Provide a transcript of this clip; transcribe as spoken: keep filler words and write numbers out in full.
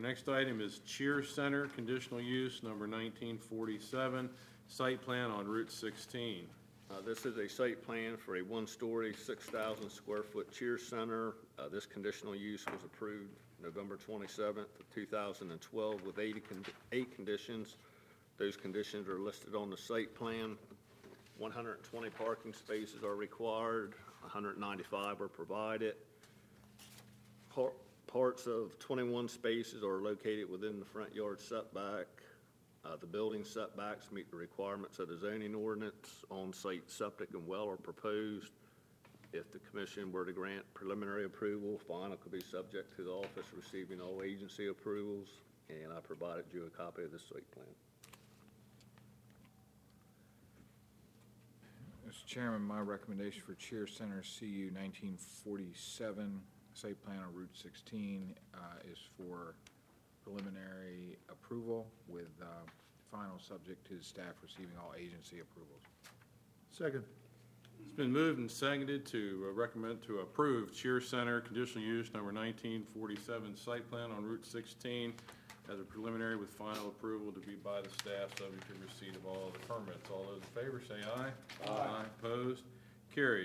next item is Cheer Center, conditional use, number nineteen forty-seven, site plan on Route sixteen. Uh, This is a site plan for a one-story, six thousand square foot cheer center. Uh, This conditional use was approved November twenty-seventh of two thousand twelve with eighty con- eight conditions. Those conditions are listed on the site plan. one hundred twenty parking spaces are required, one hundred ninety-five are provided. Par- Parts of twenty-one spaces are located within the front yard setback. Uh, The building setbacks meet the requirements of the zoning ordinance. On-site septic and well are proposed. If the commission were to grant preliminary approval, final could be subject to the office receiving all agency approvals, and I provided you a copy of this site plan. Mister Chairman, my recommendation for Cheer Center C U nineteen forty-seven site plan on Route sixteen uh, is for preliminary approval with uh, final subject to staff receiving all agency approvals. Second. It's been moved and seconded to uh, recommend to approve Cheer Center, conditional use, number nineteen forty-seven, site plan on Route sixteen as a preliminary with final approval to be by the staff, subject to receipt of all the permits. All those in favor say aye. Aye. Opposed? Carried.